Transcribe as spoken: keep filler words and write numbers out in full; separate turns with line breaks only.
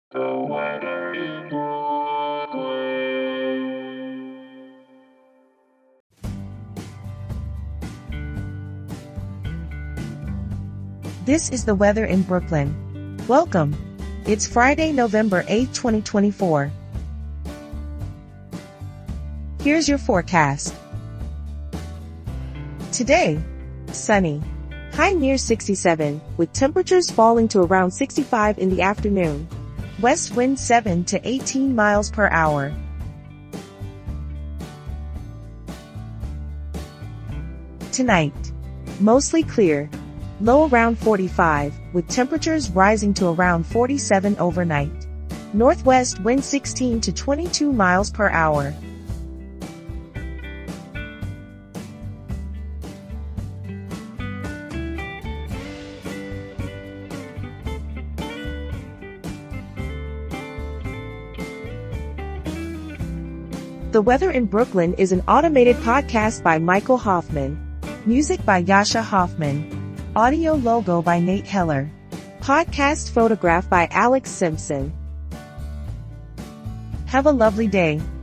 The weather in Brooklyn.
This is the weather in Brooklyn. Welcome. It's Friday, November eighth, twenty twenty-four. Here's your forecast. Today, sunny. High near sixty-seven, with temperatures falling to around sixty-five in the afternoon. West wind seven to eighteen miles per hour. Tonight, mostly clear. Low around forty-five, with temperatures rising to around forty-seven overnight. Northwest wind sixteen to twenty-two miles per hour. The Weather in Brooklyn is an automated podcast by Michael Hoffman. Music by Yasha Hoffman. Audio logo by Nate Heller. Podcast photograph by Alex Simpson. Have a lovely day.